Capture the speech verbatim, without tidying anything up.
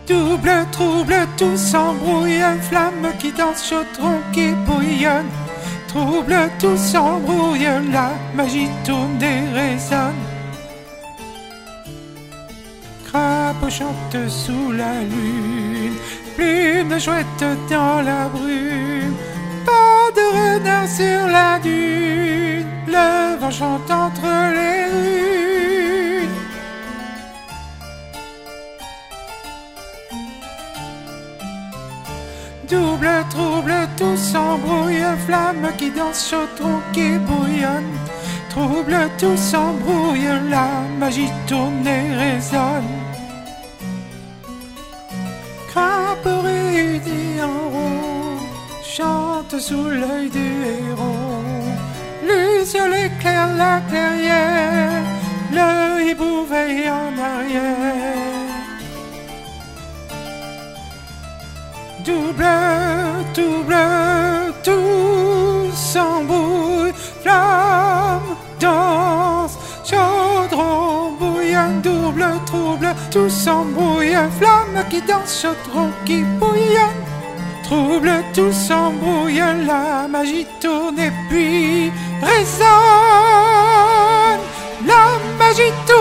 Double trouble, tout s'embrouille, flamme qui danse, chaudron qui bouillonne. Trouble, tout s'embrouille, la magie tourne et résonne. Crapaud chante sous la lune, plume de chouette dans la brume. Pas de renard sur la dune, le vent chante entre les rues. Double trouble, tout s'embrouille, flamme qui danse, chaudron qui bouillonne. Trouble, tout s'embrouille, la magie tourne et résonne. Crapaud réunis en rond, chante sous l'œil du héros. Luciole éclaire la clairière, le hibou veille en arrière. Double, double, tout s'embrouille, flamme, danse, chaudron, bouillonne. Double, trouble, tout s'embrouille, flamme qui danse, chaudron qui bouillonne. Trouble, tout s'embrouille, la magie tourne et puis résonne. La magie tourne.